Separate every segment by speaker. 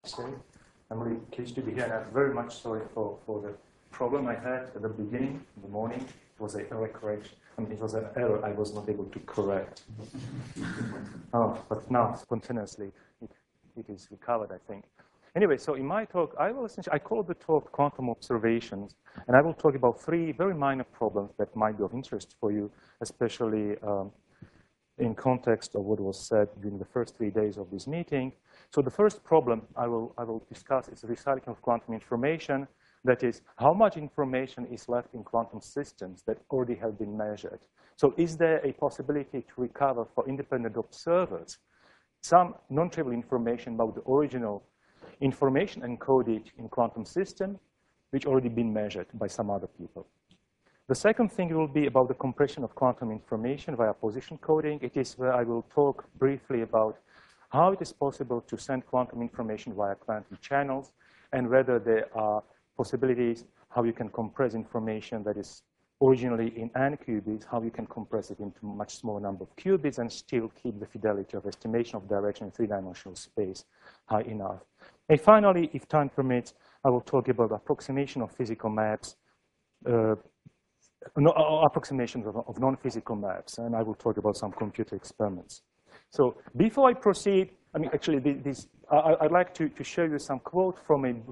Speaker 1: say. I'm really pleased to be here, and I'm very much sorry for the problem I had at the beginning, in the morning. It was an error correction. I mean, it was an error I was not able to correct. But now, spontaneously, it is recovered, I think. Anyway, so in my talk, I call the talk Quantum Observations, and I will talk about three very minor problems that might be of interest for you, especially in context of what was said during the first 3 days of this meeting. So the first problem I will discuss is recycling of quantum information. That is, how much information is left in quantum systems that already have been measured? So is there a possibility to recover for independent observers some non-trivial information about the original information encoded in quantum system, which already been measured by some other people? The second thing will be about the compression of quantum information via position coding. It is where I will talk briefly about how it is possible to send quantum information via quantum channels, and whether there are possibilities how you can compress information that is originally in n qubits, how you can compress it into a much smaller number of qubits and still keep the fidelity of estimation of direction in three-dimensional space high enough. And finally, if time permits, I will talk about approximation of physical maps, approximations of non-physical maps, and I will talk about some computer experiments. So before I proceed, I mean, actually, I'd like to show you some quote from a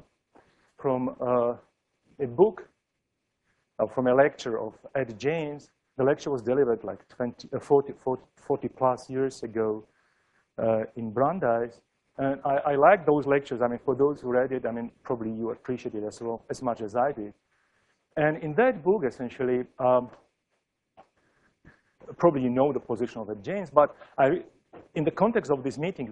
Speaker 1: book, from a lecture of Ed James. The lecture was delivered like 40 plus years ago in Brandeis. And I like those lectures. I mean, for those who read it, I mean, probably you appreciate it as well, as much as I did. And in that book, essentially, probably you know the position of Ed James, but in the context of this meeting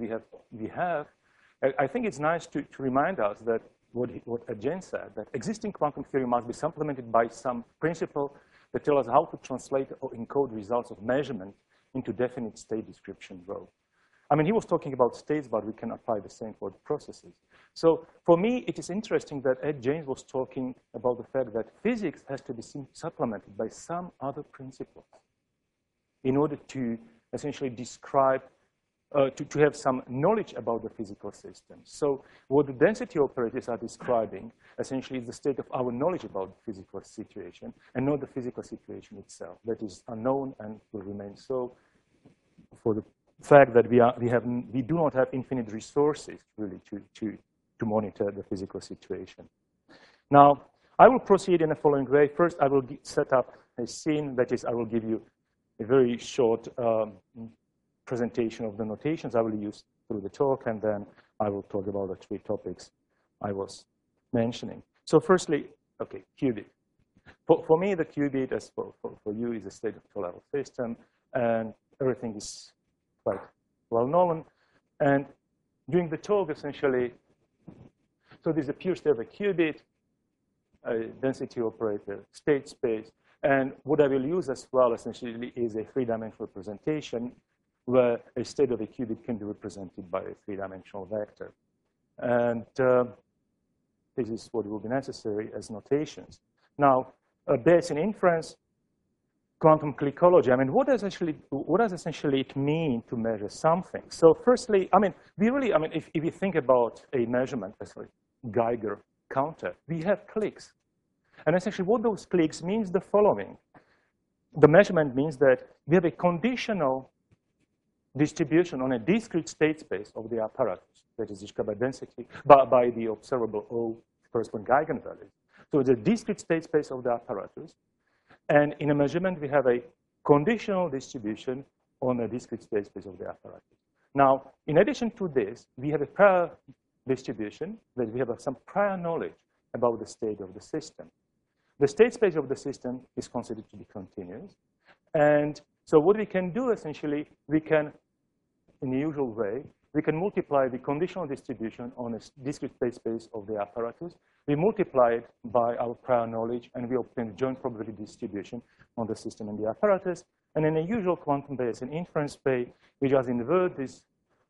Speaker 1: I think it's nice to remind us that what Ed James said, that existing quantum theory must be supplemented by some principle that tell us how to translate or encode results of measurement into definite state description rho. I mean, he was talking about states, but we can apply the same for the processes. So for me, it is interesting that Ed James was talking about the fact that physics has to be supplemented by some other principles in order to essentially describe, to have some knowledge about the physical system. So what the density operators are describing essentially is the state of our knowledge about the physical situation and not the physical situation itself. That is unknown and will remain so for the fact that we do not have infinite resources really to monitor the physical situation. Now, I will proceed in the following way. First, I will set up a scene. That is, I will give you a very short presentation of the notations I will use through the talk, and then I will talk about the three topics I was mentioning. So firstly, okay, qubit. For me, the qubit, as for you, is a state of two-level system, and everything is quite well known. And during the talk, essentially, so there's a pure state of a qubit, a density operator, state space, and what I will use as well, essentially, is a three-dimensional representation where a state of a qubit can be represented by a three-dimensional vector. And this is what will be necessary as notations. Now, based in inference, quantum clickology, I mean, what does essentially it mean to measure something? So firstly, I mean, if you think about a measurement, sorry, Geiger counter, we have clicks. And essentially what those clicks means the following. The measurement means that we have a conditional distribution on a discrete state space of the apparatus that is described by density, by the observable O corresponding eigenvalues. So it's a discrete state space of the apparatus. And in a measurement, we have a conditional distribution on a discrete state space of the apparatus. Now, in addition to this, we have a prior distribution that we have some prior knowledge about the state of the system. The state space of the system is considered to be continuous. And so what we can do, essentially, we can, in the usual way, we can multiply the conditional distribution on a discrete state space of the apparatus. We multiply it by our prior knowledge, and we obtain the joint probability distribution on the system and the apparatus. And in a usual quantum-based and inference way, we just invert this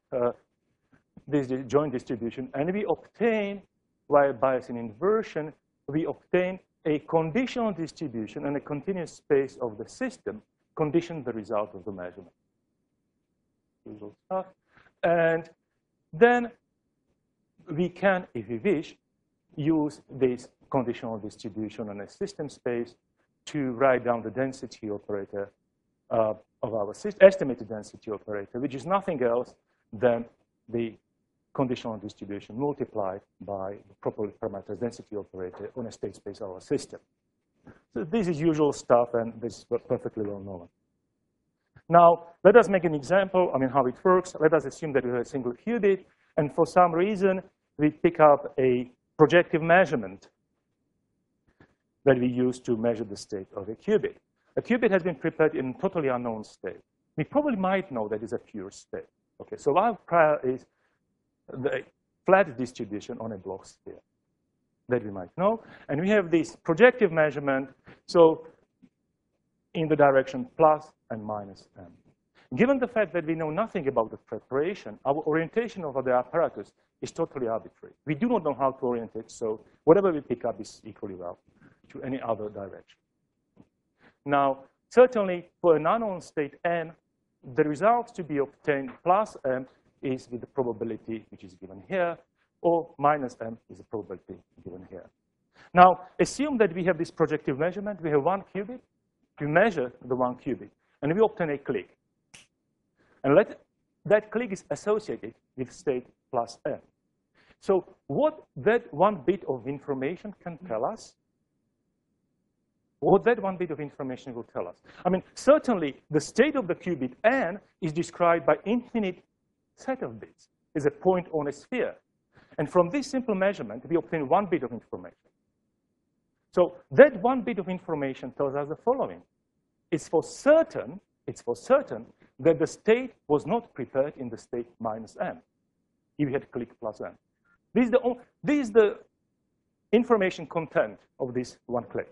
Speaker 1: joint distribution, and we obtain, via Bayesian inversion, we obtain a conditional distribution and a continuous space of the system condition the result of the measurement. Usual stuff. And then we can, if we wish, use this conditional distribution on a system space to write down the density operator of our estimated density operator, which is nothing else than the conditional distribution multiplied by the properly parameterized density operator on a state space of our system. So this is usual stuff, and this is perfectly well known. Now, let us make an example, how it works. Let us assume that we have a single qubit, and for some reason, we pick up a projective measurement that we use to measure the state of a qubit. A qubit has been prepared in a totally unknown state. We probably might know that it's a pure state. Okay, so our prior is the flat distribution on a Bloch sphere that we might know. And we have this projective measurement, so in the direction plus and minus m. Given the fact that we know nothing about the preparation, our orientation of the apparatus is totally arbitrary. We do not know how to orient it, so whatever we pick up is equally well to any other direction. Now, certainly for an unknown state n, the result to be obtained plus m is with the probability which is given here, or minus m is the probability given here. Now, assume that we have this projective measurement. We have one qubit. We measure the one qubit, and we obtain a clique. And that clique is associated with state plus m. So what that one bit of information can tell us, what that one bit of information will tell us. Certainly, the state of the qubit n is described by infinite set of bits. It's a point on a sphere. And from this simple measurement, we obtain one bit of information. So that one bit of information tells us the following. It's for certain that the state was not prepared in the state minus m. If we had clique plus m. This is the information content of this one clique.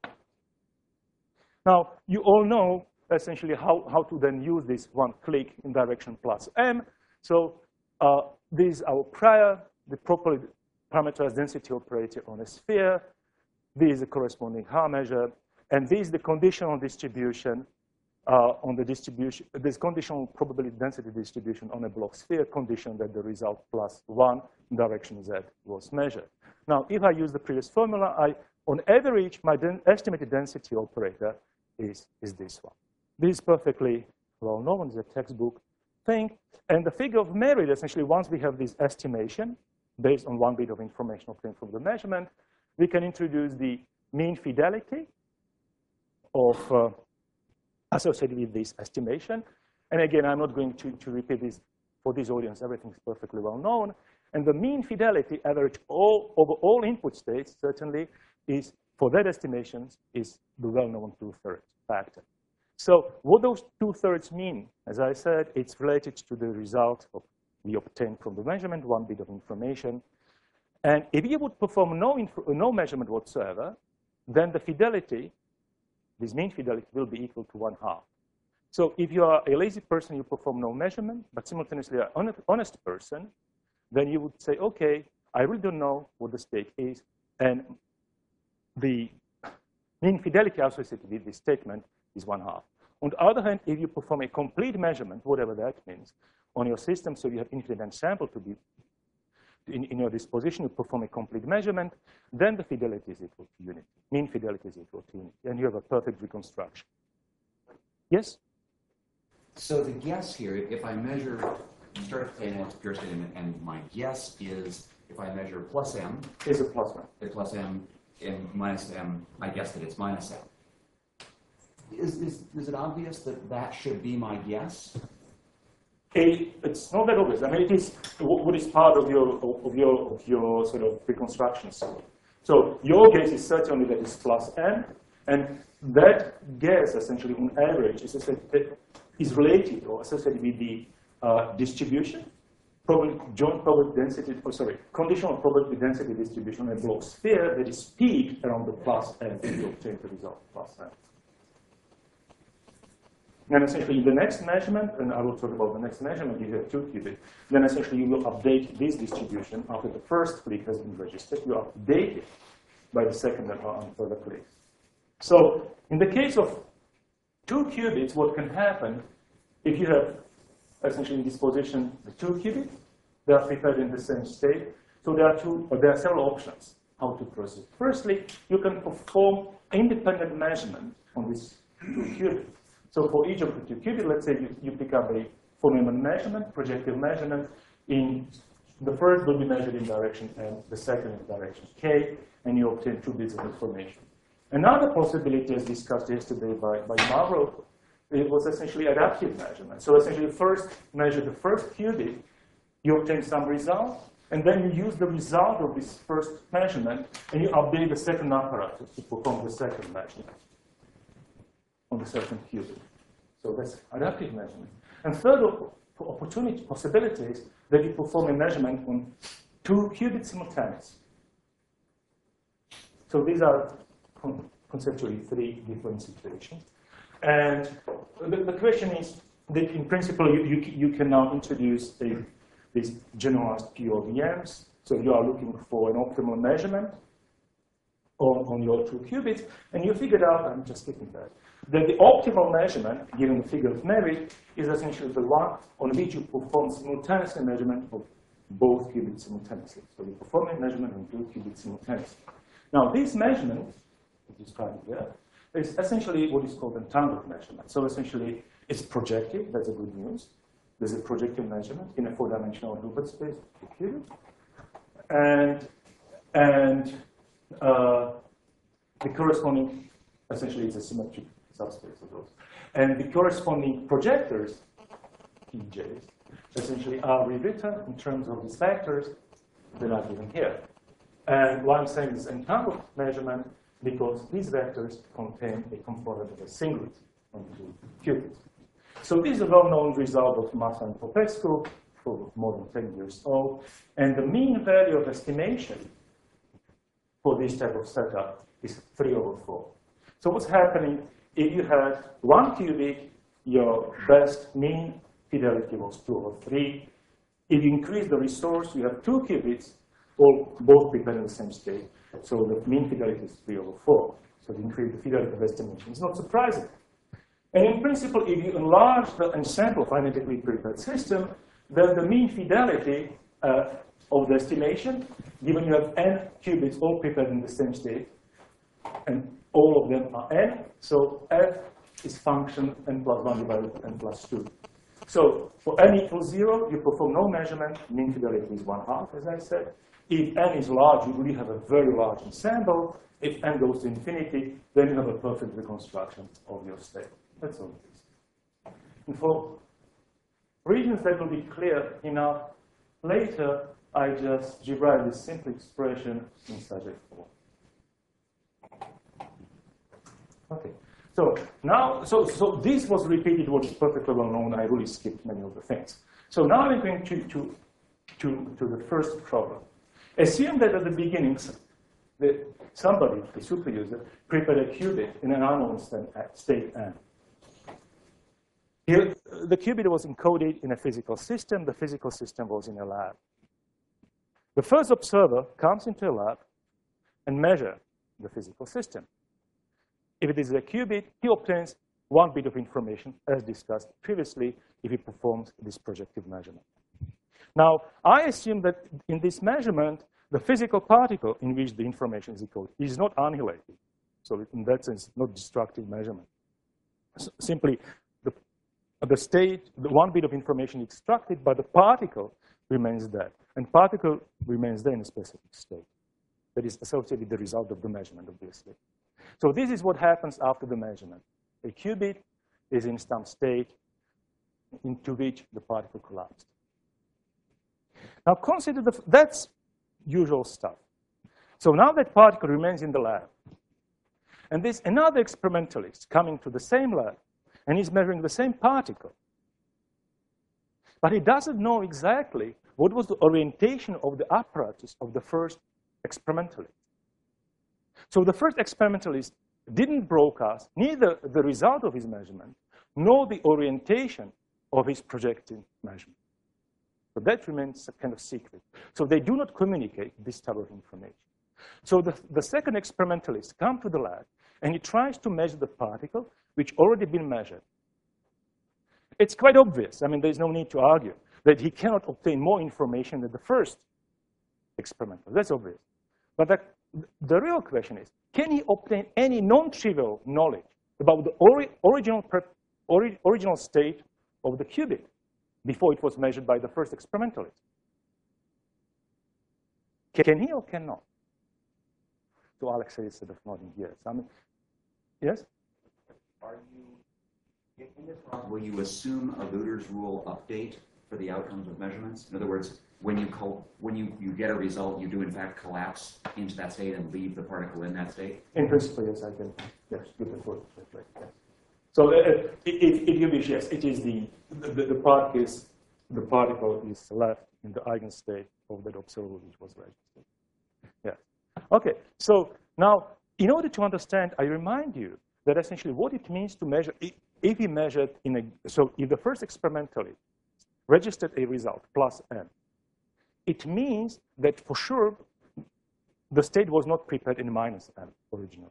Speaker 1: Now, you all know essentially how to then use this one clique in direction plus m. So this is our prior, the properly parameterized density operator on a sphere. This is the corresponding Haar measure. And this is the conditional distribution on the distribution, this conditional probability density distribution on a Bloch sphere condition that the result plus 1 in direction z was measured. Now, if I use the previous formula, on average, my estimated density operator is this one. This is perfectly well known. It's a textbook thing. And the figure of merit, essentially, once we have this estimation based on one bit of information obtained from the measurement, we can introduce the mean fidelity of associated with this estimation. And again, I'm not going to repeat this for this audience. Everything is perfectly well known. And the mean fidelity average over all input states, certainly, is for that estimations is the well-known 2/3 factor. So what those 2/3 mean, as I said, it's related to the result we obtained from the measurement, one bit of information. And if you would perform no measurement whatsoever, then the fidelity, this mean fidelity, will be equal to 1/2. So if you are a lazy person, you perform no measurement, but simultaneously an honest person, then you would say, OK, I really don't know what the state is. And the mean fidelity associated with this statement is 1/2. On the other hand, if you perform a complete measurement, whatever that means, on your system, so you have infinite ensemble to be in your disposition, you perform a complete measurement, then the fidelity is equal to unity. Mean fidelity is equal to unity. And you have a perfect reconstruction. Yes?
Speaker 2: So the guess here, if I measure, start at n to pure state, and my guess is if I measure plus m,
Speaker 1: is a plus m.
Speaker 2: A plus m and minus m, I guess that it's minus m. Is it obvious that that should be my guess?
Speaker 1: It's not that obvious. I mean, it is what is part of your sort of reconstruction. So your guess is certainly that it's plus m, and that guess essentially on average is related or associated with the distribution, joint probability density, conditional probability density distribution on a Bloch sphere that is peaked around the plus m and you obtain the result plus m. Then essentially the next measurement, and I will talk about the next measurement, if you have 2 qubits, then essentially you will update this distribution after the first clique has been registered. You update it by the second and further clicks. So in the case of 2 qubits, what can happen if you have essentially in this position the 2 qubits, they are prepared in the same state. So there are several options how to proceed. Firstly, you can perform independent measurement on these two qubits. So for each of the two qubits, let's say you pick up a Von-Neumann measurement, projective measurement. In the first will be measured in direction M, the second in direction K, and you obtain 2 bits of information. Another possibility, as discussed yesterday by Mauro, it was essentially adaptive measurement. So essentially, first measure the first qubit, you obtain some result, and then you use the result of this first measurement, and you update the second apparatus to perform the second measurement on the second qubit. So that's adaptive measurement. And third possibility is that you perform a measurement on 2 qubits simultaneously. So these are conceptually 3 different situations. And the question is that in principle, you can now introduce these generalized POVMs. So you are looking for an optimal measurement on your 2 qubits. And you figured out, I'm just skipping that the optimal measurement, given the figure of merit, is essentially the one on which you perform simultaneous measurement of both qubits simultaneously. So you perform a measurement on 2 qubits simultaneously. Now, this measurement, described here, is essentially what is called entangled measurement. So essentially, it's projective. That's a good news. There's a projective measurement in a 4-dimensional Hilbert space of qubits. And the corresponding, essentially, is a symmetric subspace of those. And the corresponding projectors, PJs, essentially are rewritten in terms of these vectors that are given here. And why I'm saying this entangled measurement, because these vectors contain a component of a singlet on 2 qubits. So this is a well-known result of Massa and Popescu, for more than 10 years old. And the mean value of estimation for this type of setup is 3/4. So what's happening if you had 1 qubit, your best mean fidelity was 2/3. If you increase the resource, you have 2 qubits, both prepared in the same state. So the mean fidelity is 3/4. So you increase the fidelity of estimation. It's not surprising. And in principle, if you enlarge the ensemble of identically prepared system, then the mean fidelity of the estimation, given you have n qubits all prepared in the same state, and all of them are n, so f is function n+1 divided by n+2. So for n equals 0, you perform no measurement, mean fidelity is 1/2, as I said. If n is large, you really have a very large ensemble. If n goes to infinity, then you have a perfect reconstruction of your state. That's all it is. And for reasons that will be clear enough later, I just derive this simple expression in such a form. Okay. So now, so this was repeated, what is perfectly well known. I really skipped many of the things. So now I'm going to the first problem. Assume that at the beginning, somebody, the superuser, prepared a qubit in an unknown state n. Here, the qubit was encoded in a physical system. The physical system was in a lab. The first observer comes into a lab and measures the physical system. If it is a qubit, he obtains 1 bit of information, as discussed previously, if he performs this projective measurement. Now, I assume that in this measurement, the physical particle in which the information is encoded is not annihilated. So in that sense, not destructive measurement. Simply, the 1 bit of information is extracted, but the particle remains there. And particle remains there in a specific state that is associated with the result of the measurement, obviously. So this is what happens after the measurement. A qubit is in some state into which the particle collapsed. Now consider that's usual stuff. So now that particle remains in the lab. And there's another experimentalist coming to the same lab, and he's measuring the same particle. But he doesn't know exactly what was the orientation of the apparatus of the first experimentalist. So the first experimentalist didn't broadcast neither the result of his measurement nor the orientation of his projected measurement. So that remains a kind of secret. So they do not communicate this type of information. So the second experimentalist comes to the lab, and he tries to measure the particle which already been measured. It's quite obvious. I mean, there's no need to argue that he cannot obtain more information than the first experimental. That's obvious. But the real question is, can he obtain any non-trivial knowledge about the original state of the qubit before it was measured by the first experimentalist? Can he or cannot? So Alex says instead of nodding yes. I mean, yes?
Speaker 2: Are you, in this problem, will you assume a Luder's rule update for the outcomes of measurements? In other words, when you get a result, you do in fact collapse into that state and leave the particle in that state?
Speaker 1: In principle, yes, I can. Yes, good word. Yes. So if you wish, yes, it is the particle is left in the eigenstate of that observer which was registered. Yes. Okay. So now, in order to understand, I remind you that essentially what it means to measure. If we measured if the first experimentally registered a result plus n, it means that for sure the state was not prepared in minus n originally.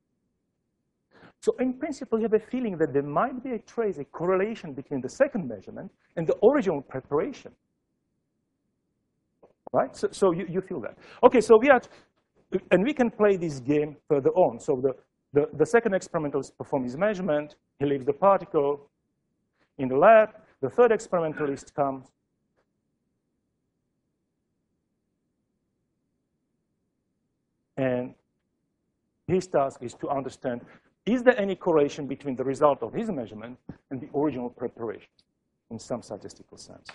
Speaker 1: So in principle, you have a feeling that there might be a correlation between the second measurement and the original preparation. Right? So you feel that. Okay, so we can play this game further on. So the second experimentalist performs his measurement. He leaves the particle in the lab. The third experimentalist comes. And his task is to understand, is there any correlation between the result of his measurement and the original preparation in some statistical sense?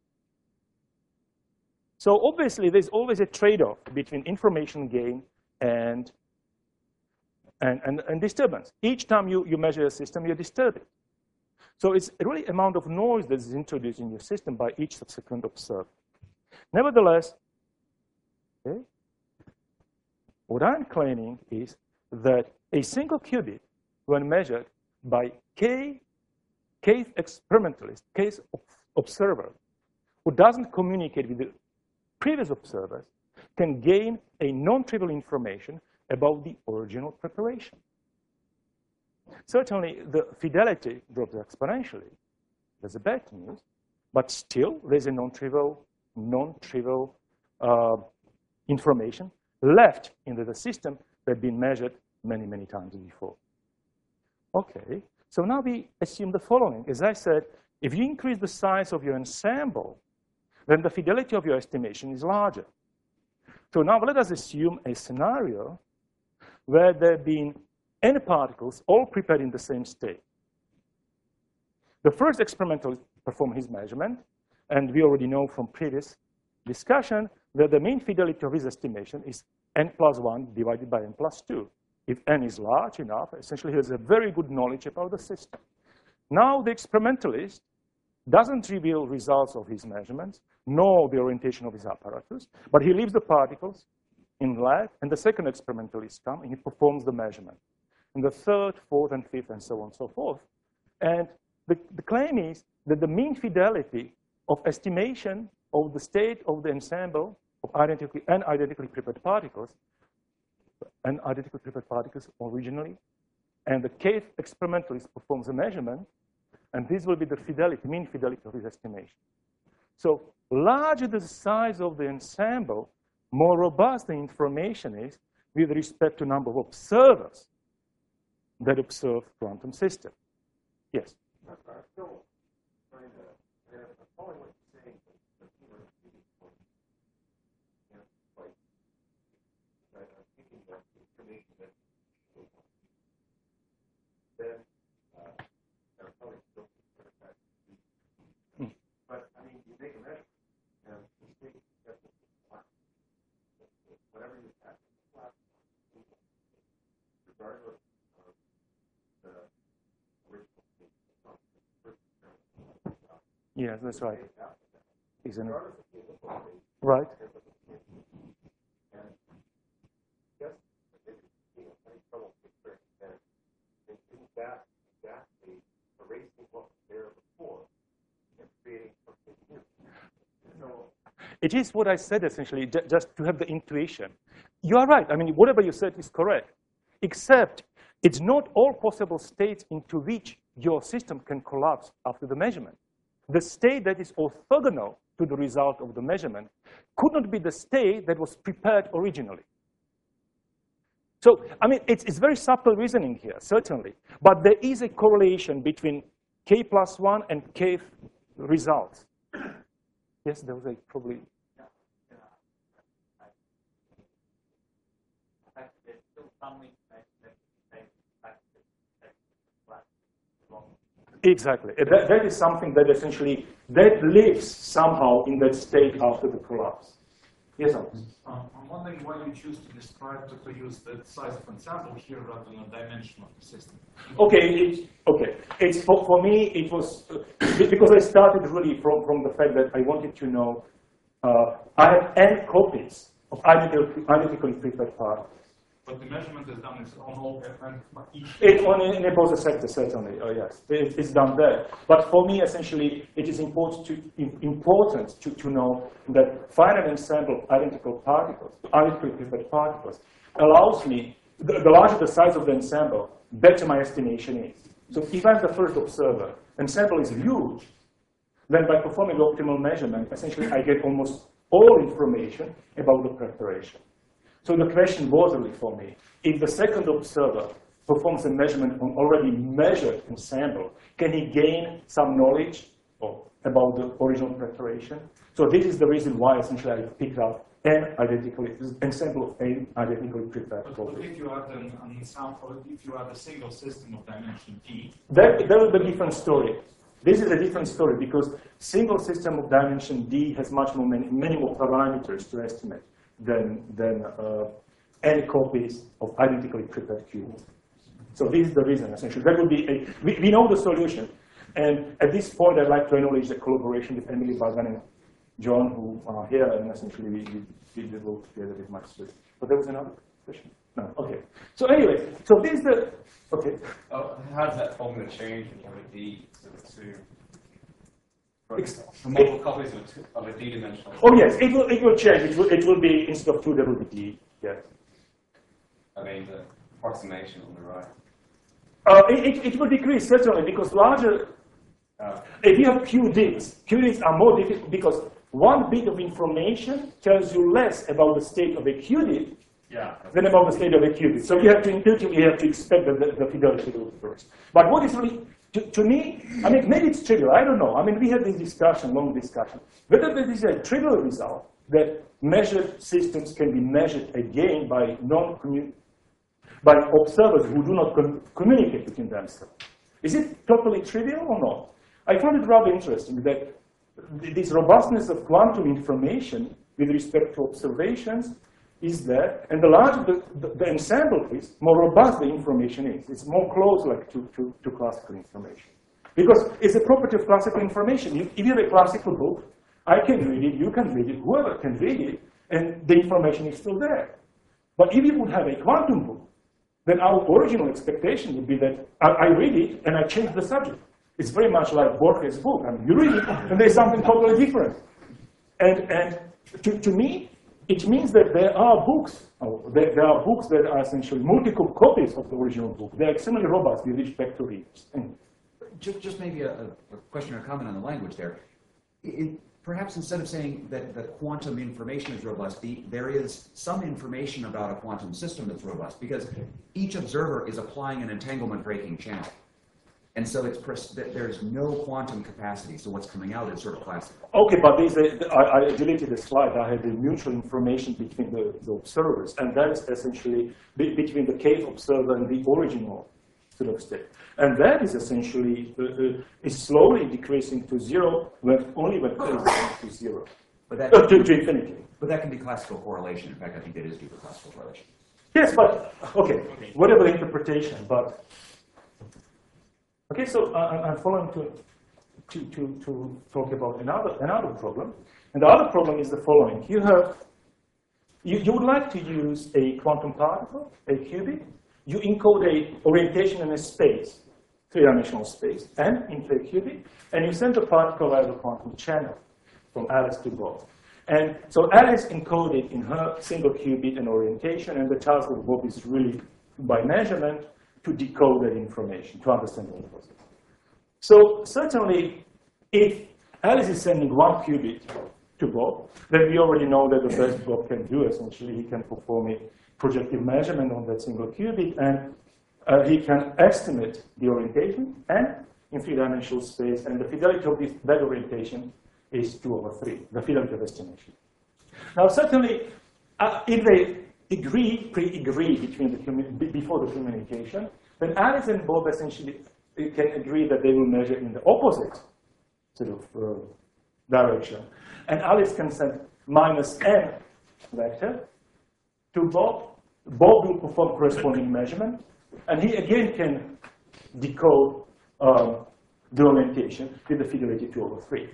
Speaker 1: So obviously, there's always a trade-off between information gain and disturbance. Each time you measure a system, you disturb it. So it's really amount of noise that is introduced in your system by each subsequent observer. Nevertheless, okay, what I'm claiming is that a single qubit, when measured by kth experimentalist, kth observer, who doesn't communicate with the previous observers, can gain a non-trivial information about the original preparation. Certainly, the fidelity drops exponentially. There's a bad news, but still, there's a non-trivial information left in the system that had been measured many, many times before. Okay, so now we assume the following. As I said, if you increase the size of your ensemble, then the fidelity of your estimation is larger. So now let us assume a scenario where there have been n particles all prepared in the same state. The first experimentalist performed his measurement, and we already know from previous discussion that the mean fidelity of his estimation is n plus 1 divided by n plus 2. If n is large enough, essentially he has a very good knowledge about the system. Now the experimentalist doesn't reveal results of his measurements, nor the orientation of his apparatus, but he leaves the particles in lab, and the second experimentalist comes, and he performs the measurement. And the third, fourth, and fifth, and so on and so forth. And the claim is that the mean fidelity of estimation of the state of the ensemble of identically prepared particles, originally, and the kth experimentalist performs a measurement, and this will be the fidelity, mean fidelity of his estimation. So larger the size of the ensemble, more robust the information is with respect to number of observers that observe quantum system. Yes?
Speaker 3: Still trying to, following what you're saying, thinking that the information that then probably still but I mean, you make a measure, and you think that's whatever you have in the class, regardless of the original state.
Speaker 1: Yes, that's right. Isn't it? Right.
Speaker 3: That exactly erasing what was there before and creating something new. So
Speaker 1: it is what I said essentially, just to have the intuition. You are right. I mean, whatever you said is correct, except it's not all possible states into which your system can collapse after the measurement. The state that is orthogonal to the result of the measurement could not be the state that was prepared originally. So, I mean, it's very subtle reasoning here, certainly. But there is a correlation between k+1 and k results. Yes, there was a probably. Exactly. That is something that essentially, that lives somehow in that state after the collapse. Yes, Alex?
Speaker 4: I'm wondering why you choose to describe, to use the size of ensemble here rather than the dimension of the system.
Speaker 1: Okay, It's for me, it was, because I started really from the fact that I wanted to know, I have n copies of identically prepared particles.
Speaker 4: But the measurement is done on all each.
Speaker 1: It only enables a sector, certainly. Oh, yes, it's done there. But for me, essentially, it is important to know that finite ensemble of identical particles, identically prepared particles, allows me, the larger the size of the ensemble, better my estimation is. So if I'm the first observer, ensemble is huge, then by performing optimal measurement, essentially, I get almost all information about the preparation. So the question was really for me, if the second observer performs a measurement on already measured ensemble, can he gain some knowledge about the original preparation? So this is the reason why essentially I picked out an ensemble of n identically prepared
Speaker 4: But
Speaker 1: copies.
Speaker 4: if you add an ensemble, if you add a single system of dimension d,
Speaker 1: That will be a different story. This is a different story because single system of dimension d has much more many more parameters to estimate than n copies of identically prepared cubes. So this is the reason, essentially. That would be we know the solution. And at this point, I'd like to acknowledge the collaboration with Emily Bargan and John, who are here, and essentially we did the work together with Max Swift. But there was another question? No, okay. So anyway, so this is the, okay.
Speaker 5: How does that formula change when you have a d for multiple copies of a d-dimensional?
Speaker 1: Oh yes, it will change. It will be, instead of 2, there will be d, yes.
Speaker 5: I mean, the approximation on the right.
Speaker 1: It will decrease, certainly, because larger, if you have QDs are more difficult because one bit of information tells you less about the state of a QD than about the state of a qubit. So you have to intuitively expect that the fidelity will be worse. But what is really, to me, I mean, maybe it's trivial, I don't know. I mean, we had this discussion, long discussion, whether this is a trivial result that measured systems can be measured again by by observers who do not communicate between themselves. Is it totally trivial or not? I found it rather interesting that this robustness of quantum information with respect to observations is there, and the larger the ensemble is, more robust the information is. It's more close like to classical information. Because it's a property of classical information. If you have a classical book, I can read it, you can read it, whoever can read it, and the information is still there. But if you would have a quantum book, then our original expectation would be that I read it and I change the subject. It's very much like Borges' book. I mean, you read it and there's something totally different. And to me, it means that there are books. There are books that are essentially multiple copies of the original book. They're extremely robust with respect to readers.
Speaker 2: Just maybe a question or comment on the language there. Perhaps instead of saying that the quantum information is robust, there is some information about a quantum system that's robust, because each observer is applying an entanglement breaking channel. And so there's no quantum capacity, so what's coming out is sort of classical.
Speaker 1: Okay, but I deleted the slide. I had the mutual information between the observers, and that's essentially between the cave observer and the original sort of state. And that is essentially is slowly decreasing to zero, only when k is going to zero, to infinity.
Speaker 2: But that can be classical correlation. In fact, I think that is due to classical correlation.
Speaker 1: Yes, but okay, whatever the interpretation, but okay. So I'm following to talk about another problem, and the other problem is the following: you would like to use a quantum particle, a qubit. You encode a orientation in a space, three-dimensional space, n into a qubit, and you send the particle via the quantum channel from Alice to Bob. And so Alice encoded in her single qubit an orientation, and the task of Bob is really, by measurement, to decode that information, to understand the process. So certainly, if Alice is sending 1 qubit to Bob. Then we already know that the best Bob can do, essentially, he can perform a projective measurement on that single qubit, and he can estimate the orientation and in 3-dimensional space, and the fidelity of that orientation is 2/3, the fidelity of estimation. Now, certainly, if they pre-agree before the communication, then Alice and Bob essentially can agree that they will measure in the opposite sort of direction. And Alice can send -n vector to Bob. Bob will perform corresponding measurement, and he again can decode the orientation with the fidelity 2/3.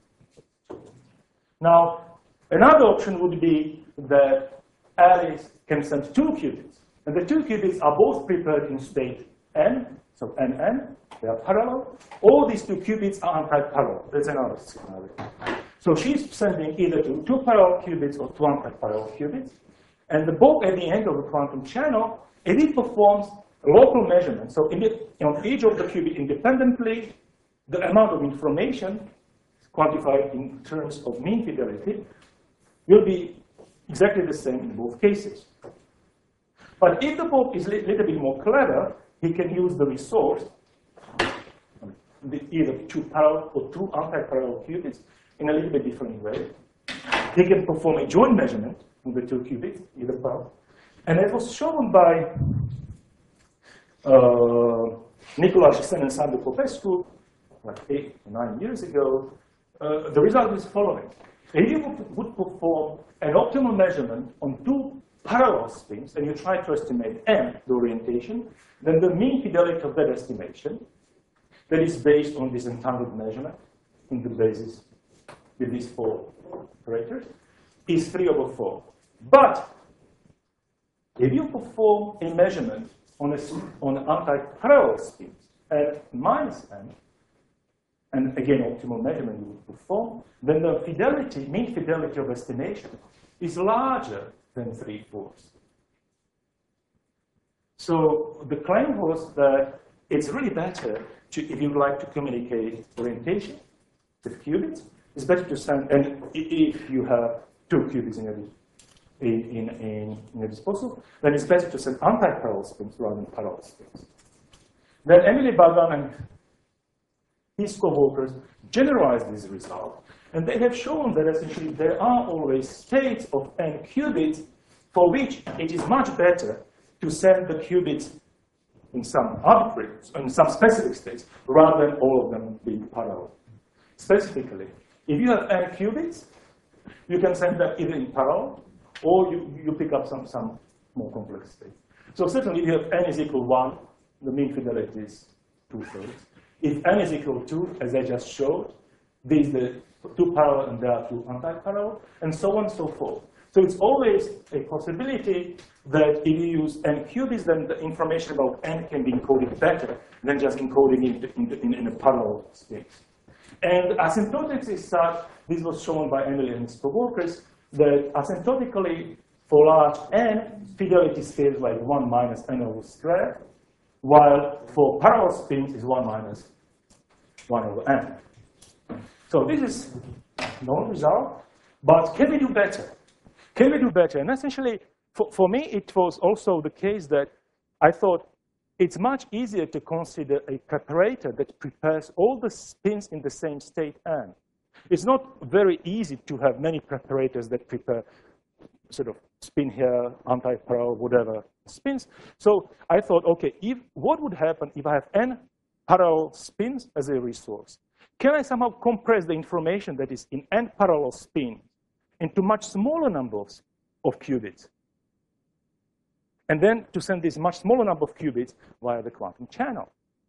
Speaker 1: Now, another option would be that Alice can send 2 qubits, and the 2 qubits are both prepared in state n, so nn, they are parallel. All these 2 qubits are anti-parallel. There's another scenario. So she's sending either 2 parallel qubits or 2 anti-parallel qubits, and the Bob at the end of the quantum channel, it performs local measurements. So on each of the qubit independently, the amount of information quantified in terms of mean fidelity will be exactly the same in both cases. But if the Bob is a little bit more clever, he can use the resource, either 2 parallel or 2 anti-parallel qubits, in a little bit different way. He can perform a joint measurement with the 2 qubits, either parallel. And it was shown by Nicola Gissen and Sandro Popescu, like 8 or 9 years ago. The result is following. If you would perform an optimal measurement on 2 parallel spins, and you try to estimate n, the orientation, then the mean fidelity of that estimation, that is based on this entangled measurement in the basis with these 4 operators, is 3/4. But if you perform a measurement on anti-parallel spins at -n, and again, optimal measurement you would perform, then the fidelity, mean fidelity of estimation is larger than 3/4. So the claim was that it's really better to, if you'd like to communicate orientation with qubits, it's better to send, and if you have 2 qubits in a disposal, then it's better to send anti-parallel spins rather than parallel spins. Then Emily Bagan and his co-workers generalized this result, and they have shown that essentially there are always states of n qubits for which it is much better to send the qubits in some arbitrary, in some specific states, rather than all of them being parallel. Specifically, if you have n qubits, you can send them either in parallel, or you pick up some more complex state. So certainly, if you have n is equal 1, the mean fidelity is 2/3. If n is equal 2, as I just showed, these are the 2 parallel and there are 2 anti-parallel, and so on and so forth. So it's always a possibility that if you use n qubits, then the information about n can be encoded better than just encoding it in a parallel space. And asymptotics is such, this was shown by Emily and his co-workers, that asymptotically for large n, fidelity scales like 1 minus n/², while for parallel spins is 1 minus 1/n. So this is no result, but can we do better? Can we do better? And essentially, for me, it was also the case that I thought it's much easier to consider a preparator that prepares all the spins in the same state n. It's not very easy to have many preparators that prepare sort of spin here, anti-parallel, whatever spins. So I thought, okay, what would happen if I have n parallel spins as a resource? Can I somehow compress the information that is in n parallel spins into much smaller numbers of qubits? And then to send this much smaller number of qubits via the quantum channel.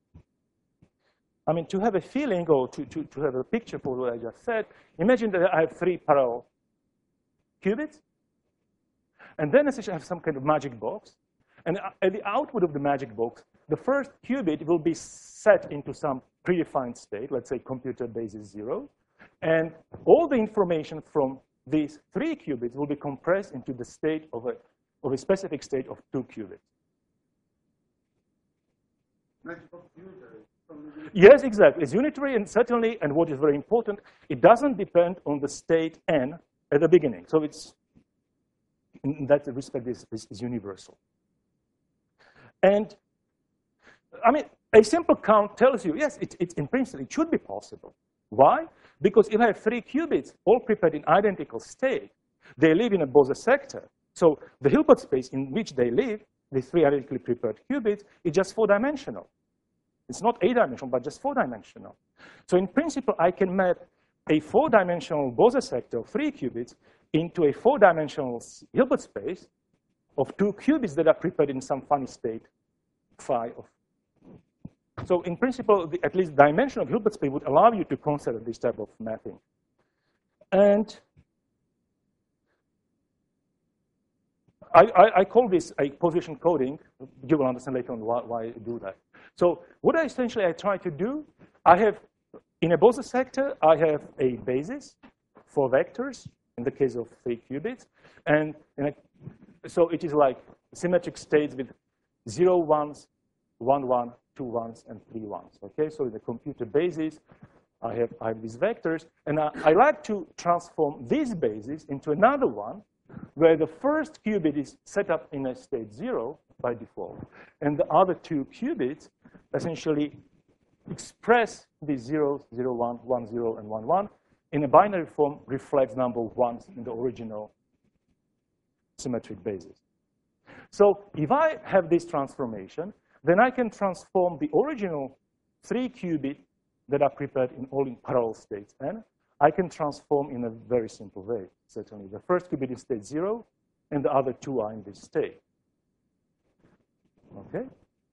Speaker 1: I mean, to have a feeling or to have a picture for what I just said, imagine that I have 3 parallel qubits. And then essentially I have some kind of magic box. And at the output of the magic box, the first qubit will be set into some predefined state, let's say computer basis 0. And all the information from these 3 qubits will be compressed into the state of a specific state of 2 qubits.
Speaker 3: Magic box user
Speaker 1: Yes, exactly. It's unitary, and certainly, and what is very important, it doesn't depend on the state n at the beginning. So it's, in that respect, is universal. And I mean, a simple count tells you, yes, in principle, it should be possible. Why? Because if I have 3 qubits, all prepared in identical state, they live in a Bose sector. So the Hilbert space in which they live, the 3 identically prepared qubits, is just 4-dimensional. It's not 8-dimensional, but just 4-dimensional. So in principle, I can map a 4-dimensional Bose sector of 3 qubits into a 4-dimensional Hilbert space of 2 qubits that are prepared in some funny state phi of. So in principle, at least dimension of Hilbert space would allow you to consider this type of mapping. And I call this a position coding. You will understand later on why I do that. So what I try to do, I have, in a Bose sector, I have a basis for vectors, in the case of 3 qubits. And so it is like symmetric states with 0 ones, 1 1, 2 ones, and 3 ones. Okay, so in the computer basis, I have these vectors. And I like to transform this basis into another one where the first qubit is set up in a state 0 by default. And the other 2 qubits essentially express these 0, 0, 1, 1, 0, and 1, 1 in a binary form reflects number of ones in the original symmetric basis. So if I have this transformation, then I can transform the original 3 qubit that are prepared in all in parallel states n. I can transform in a very simple way, certainly. The first qubit is state 0, and the other 2 are in this state. Okay?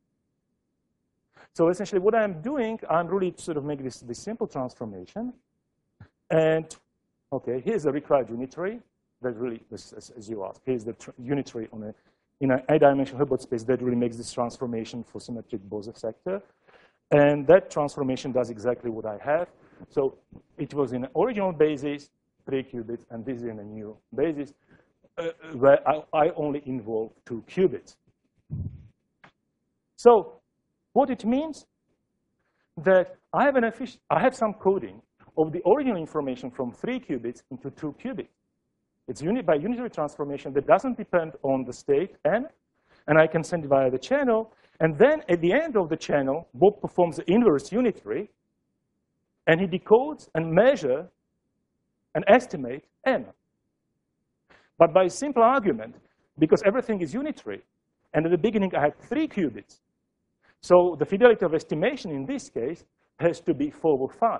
Speaker 1: So essentially what I'm doing, I'm really sort of making this simple transformation. And okay, here's the required unitary. That really, as you asked, here's the unitary in an a-dimensional Hilbert space that really makes this transformation for symmetric Bose sector. And that transformation does exactly what I have. So it was in an original basis, 3 qubits, and this is in a new basis, where I only involve 2 qubits. So what it means that I have some coding of the original information from 3 qubits into 2 qubits. It's by unitary transformation that doesn't depend on the state n, and I can send it via the channel. And then at the end of the channel, Bob performs the inverse unitary, and he decodes and measures and estimates n. But by simple argument, because everything is unitary, and at the beginning I had 3 qubits, so the fidelity of estimation in this case has to be 4/5.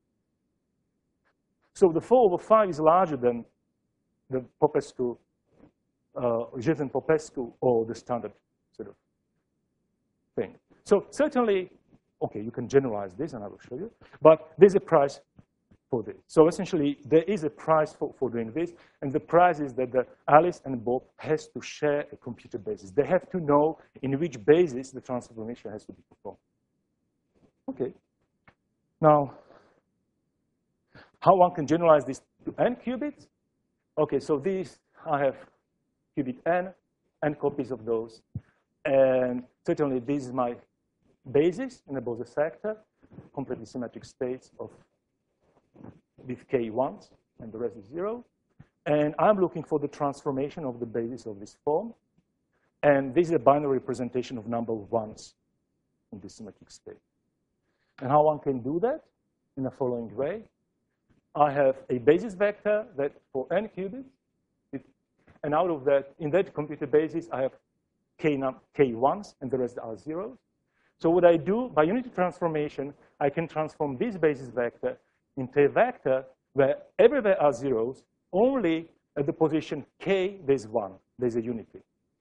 Speaker 1: So the 4/5 is larger than the Popescu, Jevin-Popescu, or the standard sort of thing. So certainly, okay, you can generalize this, and I will show you. But there's a price for this. So essentially, there is a price for doing this, and the price is that Alice and Bob has to share a computer basis. They have to know in which basis the transformation has to be performed. Okay. Now, how one can generalize this to n qubits? Okay, so these, I have qubit n copies of those. And certainly, this is my basis in the Bose sector, completely symmetric states with k ones, and the rest is 0. And I'm looking for the transformation of the basis of this form. And this is a binary representation of number of ones in this symmetric state. And how one can do that? In the following way. I have a basis vector that for n qubits, and out of that, in that computer basis, I have k ones, and the rest are 0s. So what I do, by unitary transformation, I can transform this basis vector into a vector where everywhere are 0s, only at the position k, there's 1, there's a unity.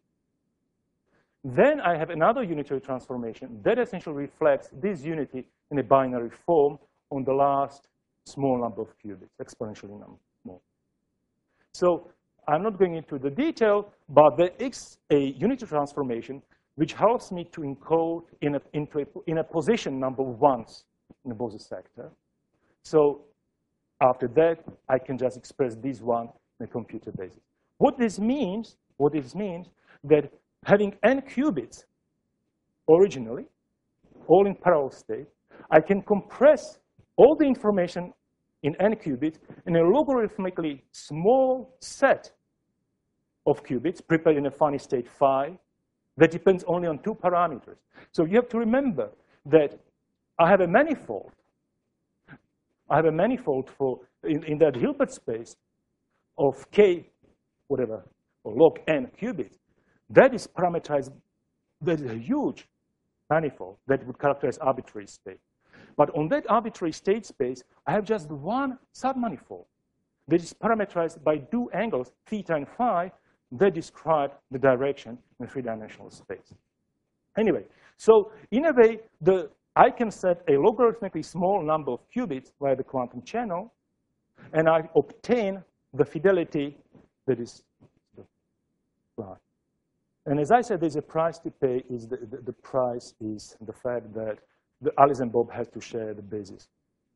Speaker 1: Then I have another unitary transformation that essentially reflects this unity in a binary form on the last small number of qubits, exponentially small. So I'm not going into the detail, but there is a unitary transformation which helps me to encode in a position number of ones in the Bose sector. So after that, I can just express this one in a computer basis. What this means that having n qubits originally, all in parallel state, I can compress all the information in n qubits in a logarithmically small set of qubits prepared in a finite state phi that depends only on 2 parameters. So you have to remember that I have a manifold. I have a manifold for in that Hilbert space of k, whatever, or log n qubits. That is parameterized. That is a huge manifold that would characterize arbitrary state. But on that arbitrary state space, I have just one submanifold that is parameterized by 2 angles, theta and phi, that describe the direction in 3-dimensional space. Anyway, so in a way, I can set a logarithmically small number of qubits via the quantum channel, and I obtain the fidelity that is right. And as I said, there's a price to pay. Is the price is the fact that Alice and Bob has to share the basis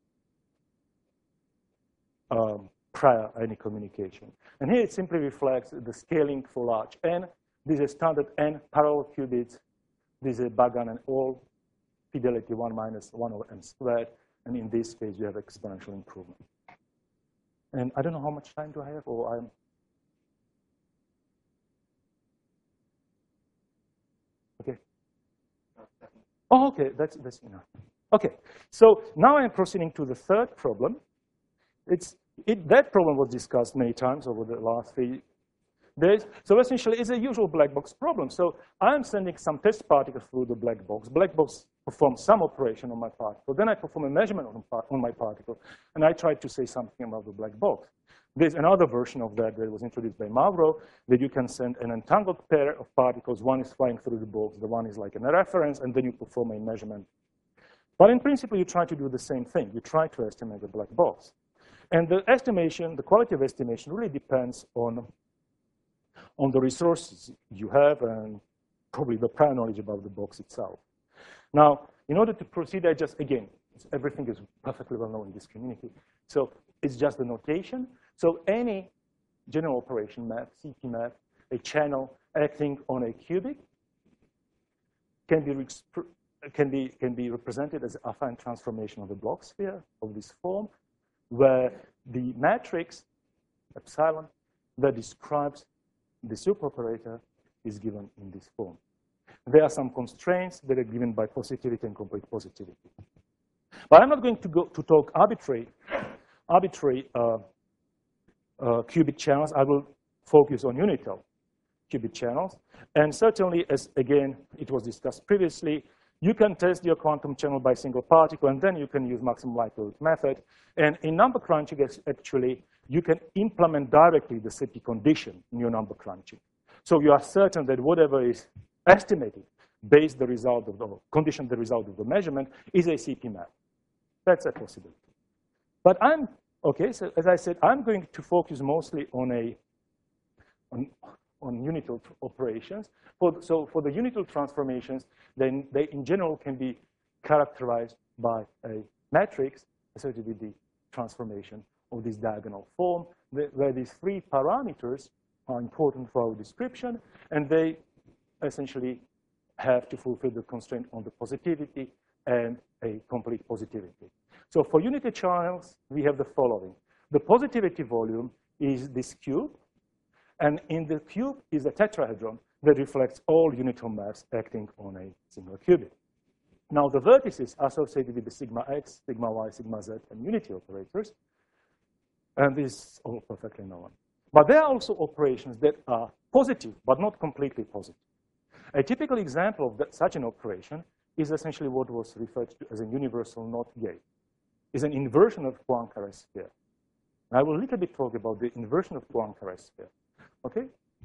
Speaker 1: prior any communication. And here it simply reflects the scaling for large n. This is standard n parallel qubits. This is Bagan and all fidelity 1 minus 1 over n squared. And in this case, you have exponential improvement. And I don't know how much time do I have, or I'm. Okay. Oh, okay, that's enough. Okay, so now I'm proceeding to the third problem. That problem was discussed many times over the last 3 days. So essentially, it's a usual black box problem. So I'm sending some test particles through the black box. Black box performs some operation on my particle. Then I perform a measurement on my particle, and I try to say something about the black box. There's another version of that was introduced by Mauro, that you can send an entangled pair of particles. One is flying through the box. The one is like a reference, and then you perform a measurement. But in principle, you try to do the same thing. You try to estimate the black box. And the estimation, the quality of estimation really depends on the resources you have and probably the prior knowledge about the box itself. Now, in order to proceed, again, everything is perfectly well known in this community. So it's just the notation. So any general operation map, CP map, a channel acting on a qubit can be represented as an affine transformation of the Bloch sphere of this form, where the matrix epsilon that describes the superoperator is given in this form. There are some constraints that are given by positivity and complete positivity. But I'm not going to talk arbitrary qubit channels. I will focus on unital qubit channels. And certainly, as again it was discussed previously, you can test your quantum channel by single particle, and then you can use maximum likelihood method. And in number crunching, actually, you can implement directly the CP condition in your number crunching. So you are certain that whatever is estimated based the result of the condition, the result of the measurement, is a CP map. That's a possibility. But so as I said, I'm going to focus mostly on unital operations. So for the unital transformations, then they in general can be characterized by a matrix associated with the transformation of this diagonal form, where these 3 parameters are important for our description, and they essentially have to fulfill the constraint on the positivity and a complete positivity. So for unity channels, we have the following. The positivity volume is this cube, and in the cube is a tetrahedron that reflects all unital mass acting on a single qubit. Now, the vertices are associated with the sigma x, sigma y, sigma z, and unity operators, and this is all perfectly known. But there are also operations that are positive, but not completely positive. A typical example of such an operation is essentially what was referred to as a universal NOT gate. It's an inversion of Poincare sphere. I will a little bit talk about the inversion of Poincare sphere. Okay?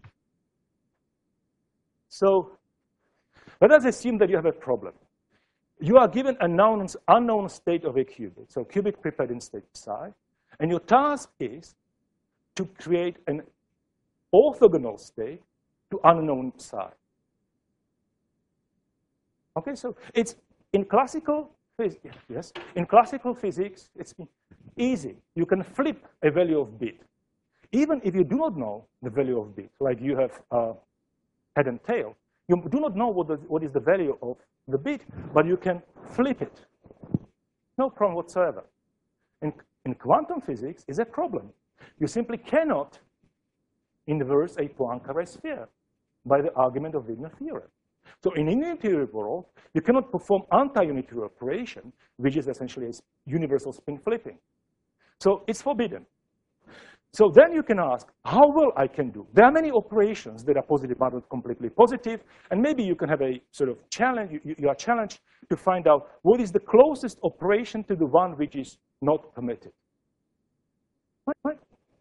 Speaker 1: So let us assume that you have a problem. You are given an unknown state of a qubit, so qubit prepared in state psi, and your task is to create an orthogonal state to unknown psi. Okay, so it's in classical physics. Yes, in classical physics, it's easy. You can flip a value of bit, even if you do not know the value of bit, like you have head and tail. You do not know what is the value of the bit, but you can flip it No problem whatsoever. In quantum physics, is a problem. You simply cannot inverse a Poincare sphere by the argument of Wigner theorem. So in a unitary world, you cannot perform anti-unitary operation, which is essentially a universal spin flipping. So it's forbidden. So then you can ask, how well I can do? There are many operations that are positive, but not completely positive, and maybe you can have a sort of challenge, you are challenged to find out what is the closest operation to the one which is not permitted. Right?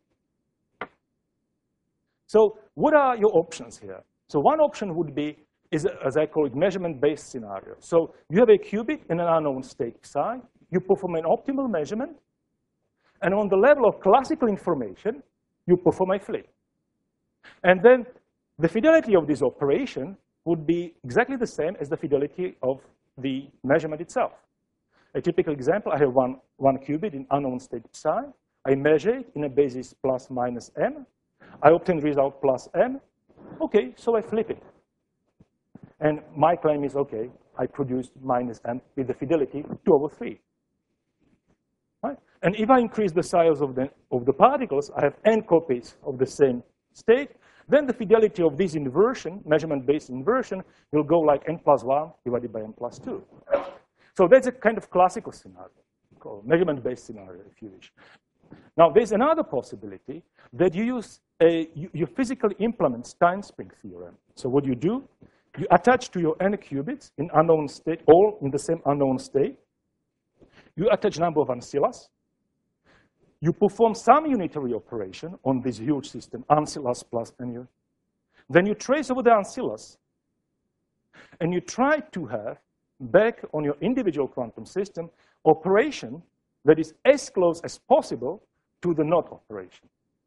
Speaker 1: So what are your options here? So one option would be, as I call it, measurement-based scenario. So you have a qubit in an unknown state psi, you perform an optimal measurement, and on the level of classical information, you perform a flip. And then the fidelity of this operation would be exactly the same as the fidelity of the measurement itself. A typical example, I have one qubit in unknown state psi. I measure it in a basis plus minus m. I obtain result plus m. OK, so I flip it. And my claim is, OK, I produced minus m with the fidelity 2/3. Right? And if I increase the size of the particles, I have n copies of the same state, then the fidelity of this inversion, measurement-based inversion, will go like n+1 divided by n+2. So that's a kind of classical scenario, called measurement-based scenario, if you wish. Now, there's another possibility that you physically implement Stein-Spring theorem. So what you do, you attach to your n qubits in unknown state, all in the same unknown state. You attach number of ancillas. You perform some unitary operation on this huge system, ancillas plus nu. Then you trace over the ancillas, and you try to have, back on your individual quantum system, operation that is as close as possible to the not operation.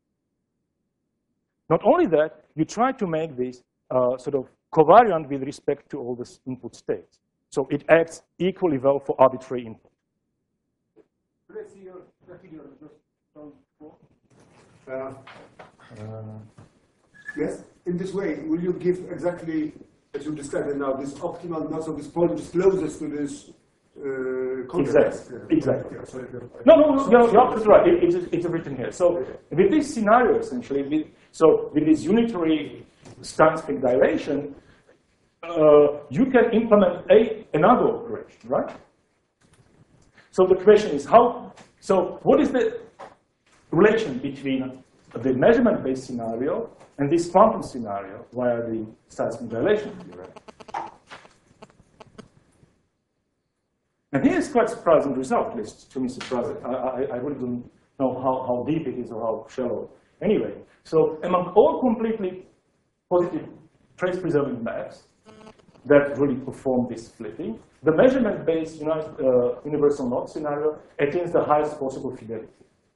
Speaker 1: Not only that, you try to make this sort of covariant with respect to all the input states. So it acts equally well for arbitrary input.
Speaker 6: Could I see your figure just down before? Yes, in this way, will you give exactly, as you described it now, this optimal mass of this point which is closest to this context?
Speaker 1: Exactly. No, you're absolutely right. It's written here. So with this scenario, essentially, with this unitary Stein-Spring dilation, you can implement another operation, right? So the question is what is the relation between the measurement-based scenario and this quantum scenario via the Stein-Spring dilation theorem? And here is quite a surprising result, at least to me surprising. I really don't know how deep it is or how shallow. Anyway, so among all completely positive trace-preserving maps that really perform this flipping, the measurement-based universal knot scenario attains the highest possible fidelity.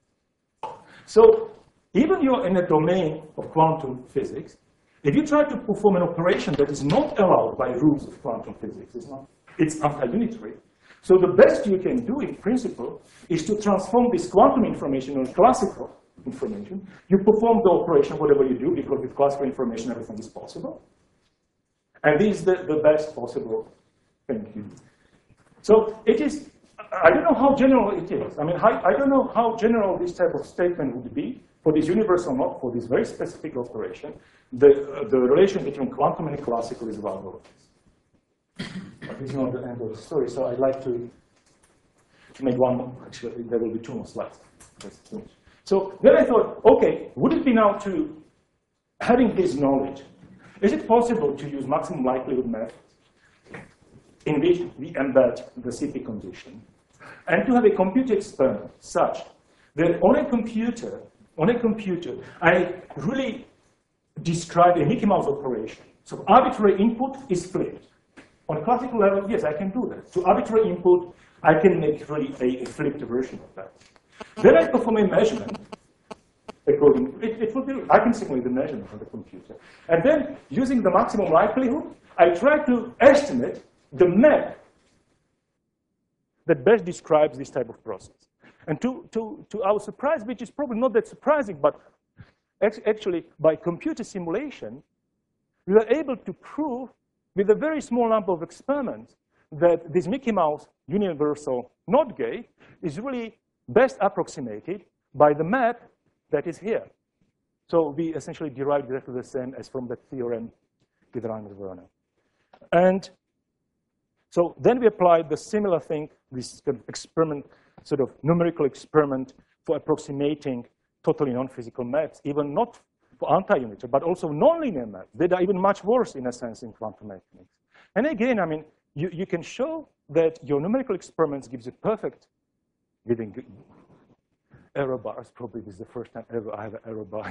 Speaker 1: So even you're in a domain of quantum physics, if you try to perform an operation that is not allowed by rules of quantum physics, it's anti-unitary. So the best you can do, in principle, is to transform this quantum information into classical information. You perform the operation, whatever you do, because with classical information, everything is possible. And this is the best possible thing you do. So it is, I don't know how general it is. I mean, I don't know how general this type of statement would be for this universal knot, for this very specific operation. The relation between quantum and classical is about all of this. But this is not the end of the story, so I'd like to make one more. Actually, there will be 2 more slides. So then I thought, OK, would it be now to, having this knowledge, is it possible to use maximum likelihood methods in which we embed the CP condition and to have a computer experiment such that on a computer, I really describe a Mickey Mouse operation. So arbitrary input is flipped. On a classical level, yes, I can do that. So arbitrary input, I can make really a flipped version of that. Then I perform a measurement. It will be, I can simulate the measurement on the computer. And then, using the maximum likelihood, I try to estimate the map that best describes this type of process. And to our surprise, which is probably not that surprising, but actually, by computer simulation, we were able to prove, with a very small number of experiments, that this Mickey Mouse universal NOT gate is really best approximated by the map that is here. So we essentially derived exactly the same as from the theorem with Reiner-Werner. And so then we applied the similar thing, this kind of experiment, sort of numerical experiment for approximating totally non-physical maps, even not for anti-unitary, but also nonlinear maps that are even much worse in a sense in quantum mechanics. And again, I mean, you can show that your numerical experiments gives you perfect within error bars. Probably this is the first time ever I have an error bar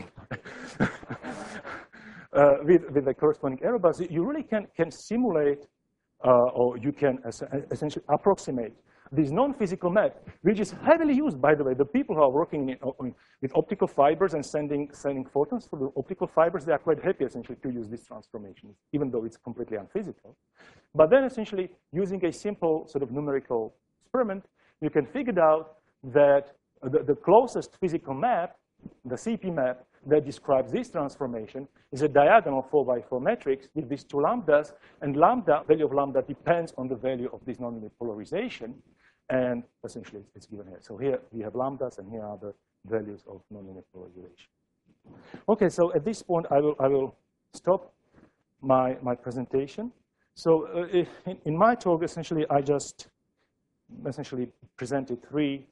Speaker 1: with the corresponding error bars. You really can simulate or you can essentially approximate this non-physical map, which is heavily used, by the way. The people who are working with optical fibers and sending photons for the optical fibers, they are quite happy essentially to use this transformation, even though it's completely unphysical. But then essentially using a simple sort of numerical experiment, you can figure out that the closest physical map, the CP map, that describes this transformation is a diagonal 4x4 matrix with these two lambdas, and value of lambda depends on the value of this nonlinear polarization, and essentially it's given here. So here we have lambdas, and here are the values of nonlinear polarization. Okay, so at this point I will stop my presentation. So in my talk, essentially I just essentially presented three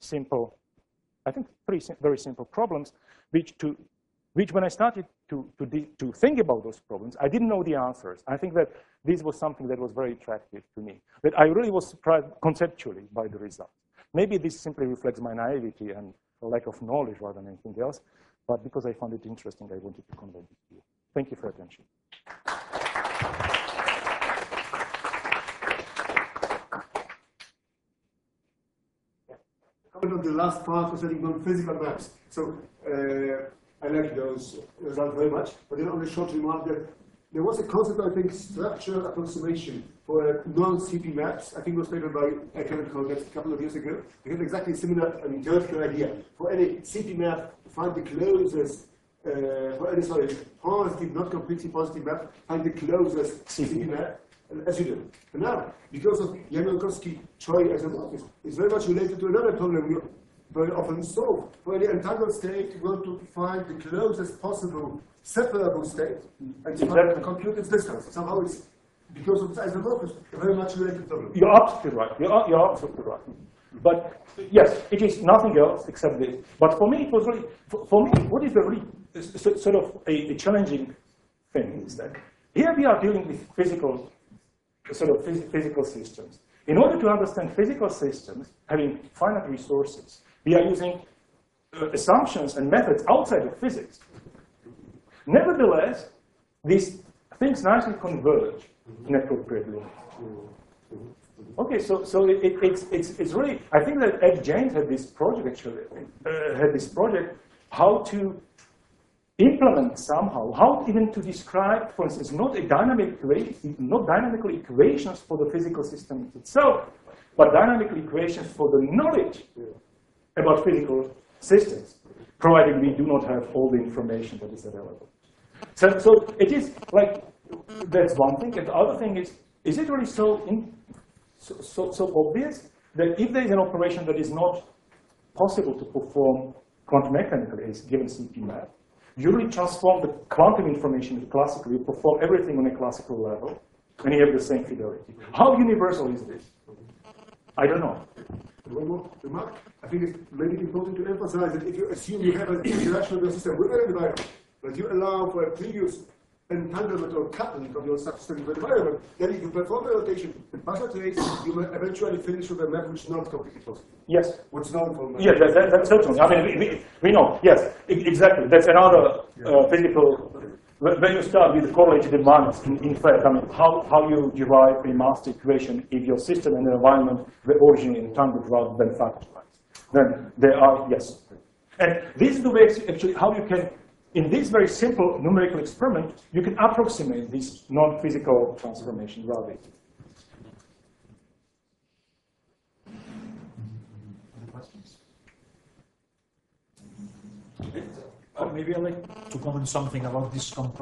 Speaker 1: very simple problems, which when I started to think about those problems, I didn't know the answers. I think that this was something that was very attractive to me, that I really was surprised conceptually by the results. Maybe this simply reflects my naivety and a lack of knowledge rather than anything else, but because I found it interesting, I wanted to convey it to you. Thank you for your attention.
Speaker 6: Comment on the last part concerning non-physical maps. So I like those results very much, but then only a short remark that there was a concept, I think, structural approximation for non-CP maps. I think it was made by a chemical context a couple of years ago. We had exactly similar theoretical idea. For any CP map, find the closest, for any, positive, not completely positive map, find the closest CP map, as you do. And now, because of Jankowski-Choi isomorphism, it's very much related to another problem we very often solve. For any entangled state, we want to find the closest possible separable state and compute its distance. Somehow it's, because of its isomorphism, a very much related problem.
Speaker 1: You're absolutely right. You're absolutely right. But yes, it is nothing else except this. But for me, it was really, for me, what is the really sort of a challenging thing is that here we are dealing with physical systems. In order to understand physical systems having finite resources, we are using assumptions and methods outside of physics. Nevertheless, these things nicely converge in appropriate limits. Okay, so it's really, I think that Ed James had this project actually, how to implement somehow, how even to describe, for instance, not dynamical equations for the physical system itself, but dynamical equations for the knowledge about physical systems, provided we do not have all the information that is available. So it is like, that's one thing, and the other thing is it really so obvious that if there is an operation that is not possible to perform quantum mechanically as given CP map, you really transform the quantum information into classical, you perform everything on a classical level, and you have the same fidelity. How universal is this? I don't know.
Speaker 6: One more remark. I think it's maybe important to emphasize that if you assume you have an interaction with the system with an environment, but you allow for a previous entanglement or coupling of your subsystem with the environment, then if you perform a rotation with partial trace, you will eventually finish with a map which is not completely possible.
Speaker 1: Yes.
Speaker 6: What's known for
Speaker 1: yes, that's certainly. I mean, we know. Yes, exactly. That's another physical. When you start with correlated environments, in fact, I mean, how you derive a master equation if your system and the environment were originally entangled rather than factorized. Then there are, yes. And this is the way actually how you can, in this very simple numerical experiment, you can approximate this non-physical transformation rather easily.
Speaker 7: Other questions? Maybe I'd like to comment something about this